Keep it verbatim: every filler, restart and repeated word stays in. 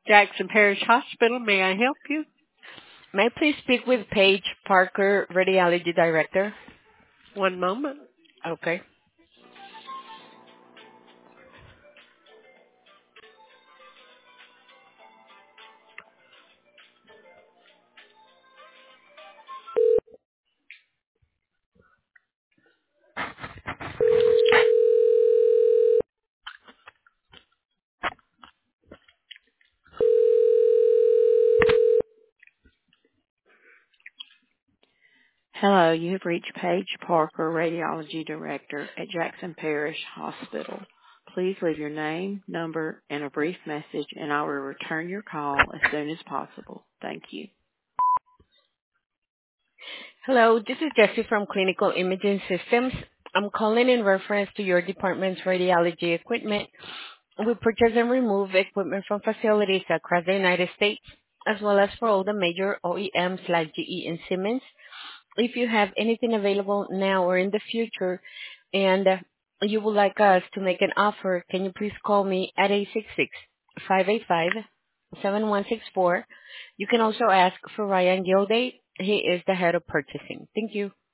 Jackson Parish Hospital. May I help you? May I please speak with Paige Parker, Radiology Director? One moment. Okay. Hello, you have reached Paige Parker, Radiology Director at Jackson Parish Hospital. Please leave your name, number, and a brief message, and I will return your call as soon as possible. Thank you. Hello, this is Jessie from Clinical Imaging Systems. I'm calling in reference to your department's radiology equipment. We purchase and remove equipment from facilities across the United States, as well as for all the major O E Ms like G E and Siemens. If you have anything available now or in the future and uh, you would like us to make an offer, can you please call me at eight six six, five eight five, seven one six four. You can also ask for Ryan Gilday. He is the head of purchasing. Thank you.